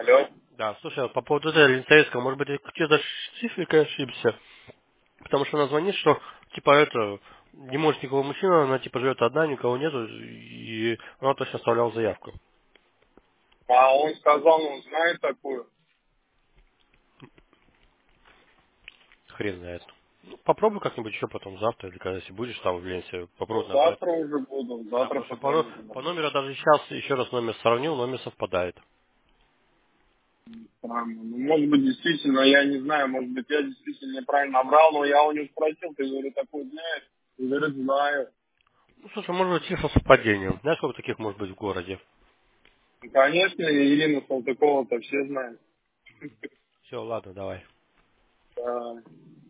Алло. Да, слушай, а по поводу этой Линцейского, может быть, я где-то цифрикой ошибся, потому что она звонит, что, типа, это, не может никого мужчина, она, типа, живет одна, никого нету, и она точно оставляла заявку. А он сказал, он знает такую. Хрен знает. Ну, попробуй как-нибудь еще потом, завтра, или когда, если будешь там в Ленсе, попробуй Ну, набрать. завтра уже буду, Да, завтра потому что позвоню. по номеру даже сейчас еще раз номер сравнил, номер совпадает. Странно. Ну, может быть, действительно, я не знаю, может быть, я действительно неправильно набрал, но я у него спросил, ты, говорю, такой знаешь? Я говорю, знаю. Ну, слушай, может быть, чисто совпадением. Знаешь, сколько таких может быть в городе? Ну, конечно, Ирину Салтыкова-то все знают. Все, ладно, давай. Да.